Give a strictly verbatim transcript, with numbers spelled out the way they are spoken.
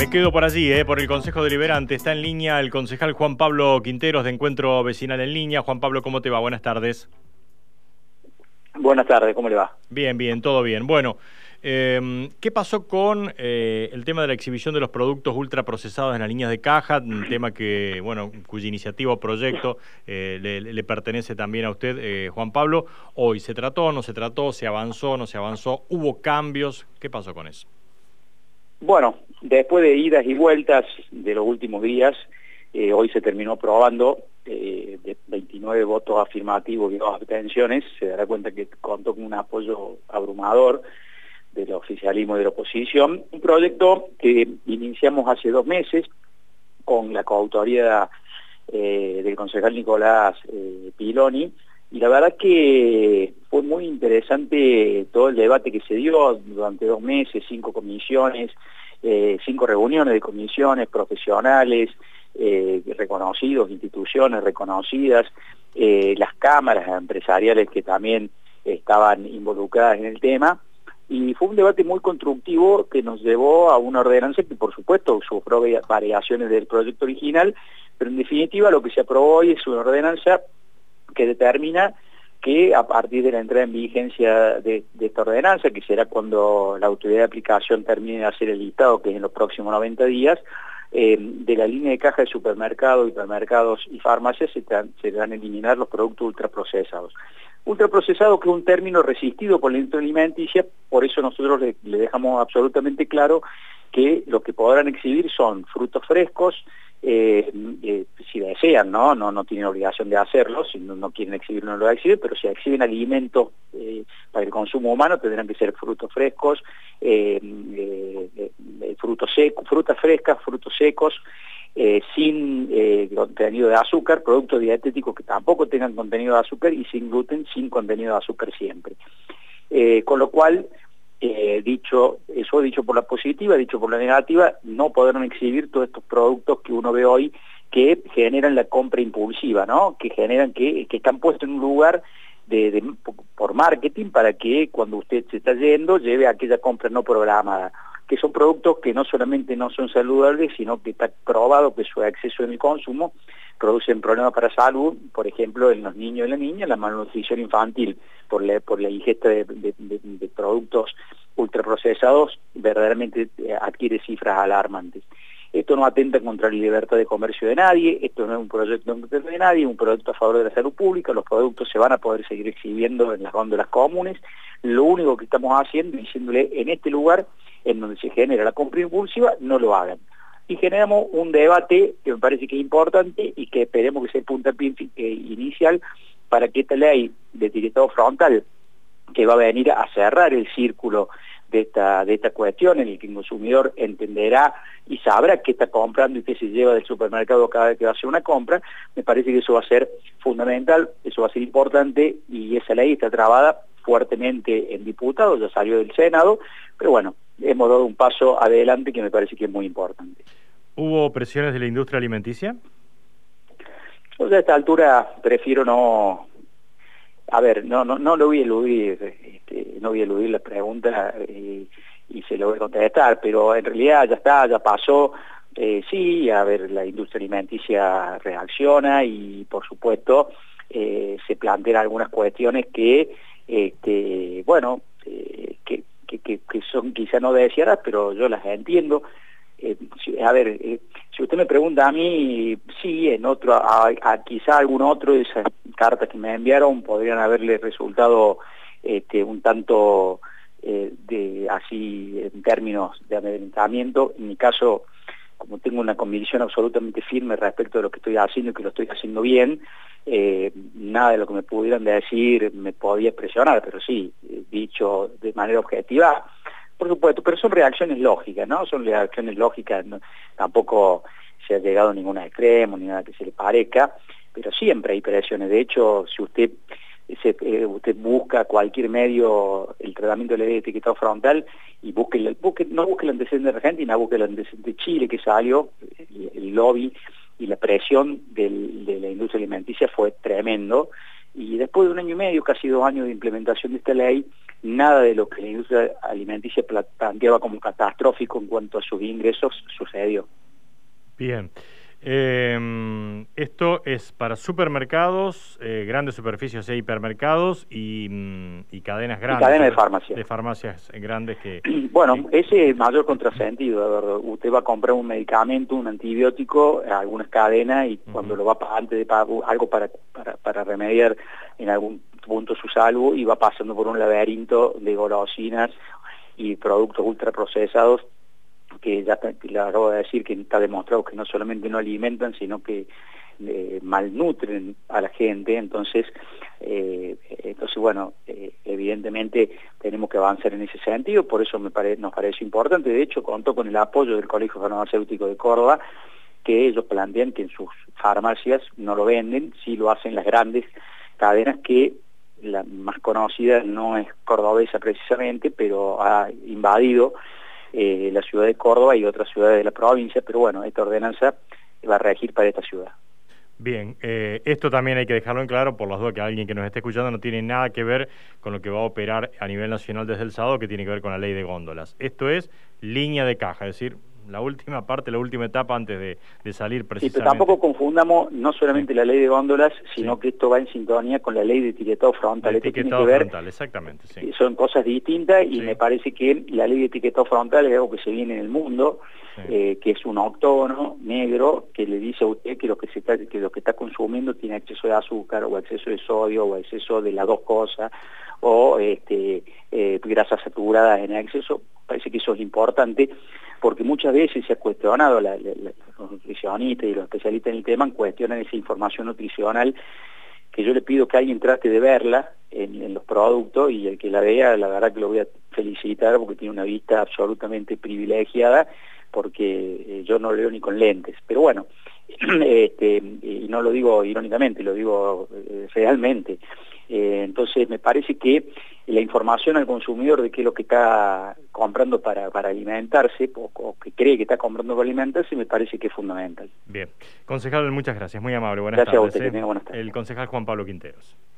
Me quedo por allí, eh, por el Consejo Deliberante. Está en línea el concejal Juan Pablo Quinteros de Encuentro Vecinal en Línea. Juan Pablo, ¿cómo te va? Buenas tardes. Buenas tardes, ¿cómo le va? Bien, bien, todo bien. Bueno, eh, ¿qué pasó con eh, el tema de la exhibición de los productos ultraprocesados en las líneas de caja? Un tema que, bueno, cuya iniciativa o proyecto eh, le, le pertenece también a usted, eh, Juan Pablo. Hoy, ¿se trató, no se trató? ¿Se avanzó, no se avanzó? ¿Hubo cambios? ¿Qué pasó con eso? Bueno, después de idas y vueltas de los últimos días, eh, hoy se terminó aprobando eh, de veintinueve votos afirmativos y dos abstenciones. Se dará cuenta que contó con un apoyo abrumador del oficialismo y de la oposición. Un proyecto que iniciamos hace dos meses con la coautoría eh, del concejal Nicolás eh, Piloni, y la verdad que fue muy interesante todo el debate que se dio durante dos meses, cinco comisiones, eh, cinco reuniones de comisiones profesionales, eh, reconocidos, instituciones reconocidas, eh, las cámaras empresariales que también estaban involucradas en el tema, y fue un debate muy constructivo que nos llevó a una ordenanza que por supuesto sufrió variaciones del proyecto original, pero en definitiva lo que se aprobó hoy es una ordenanza que determina que a partir de la entrada en vigencia de, de esta ordenanza, que será cuando la autoridad de aplicación termine de hacer el listado, que es en los próximos noventa días, eh, de la línea de caja de supermercados, hipermercados y farmacias se, se van a eliminar los productos ultraprocesados. Ultraprocesado, que es un término resistido por la industria alimenticia, por eso nosotros le, le dejamos absolutamente claro que lo que podrán exhibir son frutos frescos, eh, eh, si desean, ¿no? No, no tienen obligación de hacerlo, si no, no quieren exhibir no lo exhiben, pero si exhiben alimentos eh, para el consumo humano tendrán que ser frutos frescos, eh, eh, eh, frutos secos, frutas frescas, frutos secos, eh, sin eh, contenido de azúcar, productos dietéticos que tampoco tengan contenido de azúcar y sin gluten, sin contenido de azúcar siempre. Eh, con lo cual, Eh, dicho, eso dicho por la positiva, dicho por la negativa, no podrán exhibir todos estos productos que uno ve hoy que generan la compra impulsiva, ¿no? Que generan que, que están puestos en un lugar de, de, por marketing para que cuando usted se está yendo lleve aquella compra no programada, que son productos que no solamente no son saludables, sino que está probado que su exceso en el consumo producen problemas para salud, por ejemplo, en los niños y las niñas, la malnutrición infantil por la, por la ingesta de, de, de, de productos ultraprocesados verdaderamente adquiere cifras alarmantes. Esto no atenta contra la libertad de comercio de nadie, esto no es un proyecto de nadie, es un proyecto a favor de la salud pública, los productos se van a poder seguir exhibiendo en las góndolas comunes. Lo único que estamos haciendo es diciéndole en este lugar en donde se genera la compra impulsiva, no lo hagan. Y generamos un debate que me parece que es importante y que esperemos que sea el puntapié inicial para que esta ley de etiquetado frontal, que va a venir a cerrar el círculo de esta, de esta cuestión, en el que el consumidor entenderá y sabrá qué está comprando y qué se lleva del supermercado cada vez que va a hacer una compra, me parece que eso va a ser fundamental, eso va a ser importante, y esa ley está trabada fuertemente en diputados, ya salió del Senado, pero bueno, hemos dado un paso adelante que me parece que es muy importante. ¿Hubo presiones de la industria alimenticia? Yo a esta altura prefiero no... A ver, no no no lo voy a eludir, este, no voy a eludir la pregunta eh, y se lo voy a contestar, pero en realidad ya está, ya pasó. Eh, sí, a ver, la industria alimenticia reacciona y por supuesto eh, se plantean algunas cuestiones que, este, bueno, eh, que, que, que, que son quizá no deseadas, pero yo las entiendo. Eh, si, a ver, eh, si usted me pregunta a mí, sí, en otro, a, a quizá algún otro de esas cartas que me enviaron podrían haberle resultado este, un tanto eh, de así en términos de amedrentamiento. En mi caso, como tengo una convicción absolutamente firme respecto de lo que estoy haciendo y que lo estoy haciendo bien, eh, nada de lo que me pudieran decir me podía presionar, pero sí, dicho de manera objetiva, por supuesto, pero son reacciones lógicas, ¿no? Son reacciones lógicas, no, tampoco se ha llegado a ningún extremo ni nada que se le parezca, pero siempre hay presiones. De hecho, si usted se, eh, usted busca cualquier medio el tratamiento de la ley de etiquetado frontal y busque, busque no busque el antecedente de Argentina, busque el antecedente de Chile que salió, el, el lobby y la presión del, de la industria alimenticia fue tremendo, y después de un año y medio, casi dos años de implementación de esta ley, nada de lo que la industria alimenticia planteaba como catastrófico en cuanto a sus ingresos sucedió. Bien. Eh, esto es para supermercados, eh, grandes superficies e hipermercados y, y cadenas grandes. Y cadenas de farmacias. De farmacias grandes que... Bueno, que... ese es el mayor contrasentido, de verdad. Usted va a comprar un medicamento, un antibiótico, a algunas cadenas y uh-huh. cuando lo va a antes de pagar algo para, para, para remediar en algún punto su salud y va pasando por un laberinto de golosinas y productos ultraprocesados que ya le acabo de decir que está demostrado que no solamente no alimentan, sino que eh, malnutren a la gente. Entonces, eh, entonces bueno, eh, evidentemente tenemos que avanzar en ese sentido, por eso me pare, nos parece importante. De hecho, contó con el apoyo del Colegio Farmacéutico de Córdoba, que ellos plantean que en sus farmacias no lo venden, sí lo hacen las grandes cadenas, que la más conocida no es cordobesa precisamente, pero ha invadido Eh, la ciudad de Córdoba y otras ciudades de la provincia, pero bueno, esta ordenanza va a regir para esta ciudad. Bien, eh, esto también hay que dejarlo en claro, por las dudas que alguien que nos esté escuchando no tiene nada que ver con lo que va a operar a nivel nacional desde el sábado, que tiene que ver con la ley de góndolas. Esto es línea de caja, es decir, la última parte, la última etapa antes de, de salir precisamente. Sí, pero tampoco confundamos no solamente sí. la ley de góndolas, sino sí. que esto va en sintonía con la ley de etiquetado frontal. El etiquetado tiene que ver, frontal, exactamente, sí. Son cosas distintas y sí. me parece que la ley de etiquetado frontal es algo que se viene en el mundo, sí. eh, que es un octógono negro que le dice a usted que lo que, se está, que lo que está consumiendo tiene exceso de azúcar o exceso de sodio o exceso de las dos cosas o este, eh, grasas saturadas en exceso. Parece que eso es importante porque muchas veces se ha cuestionado, la, la, la, los nutricionistas y los especialistas en el tema cuestionan esa información nutricional, que yo le pido que alguien trate de verla en, en los productos, y el que la vea, la verdad que lo voy a felicitar porque tiene una vista absolutamente privilegiada, porque eh, yo no leo ni con lentes. Pero bueno, este, y no lo digo irónicamente, lo digo eh, realmente. Eh, entonces me parece que la información al consumidor de qué es lo que está comprando para, para alimentarse, o, o que cree que está comprando para alimentarse, me parece que es fundamental. Bien. Concejal, muchas gracias, muy amable, buenas gracias tardes. A usted, ¿eh? que tenga buenas tardes. El concejal Juan Pablo Quinteros.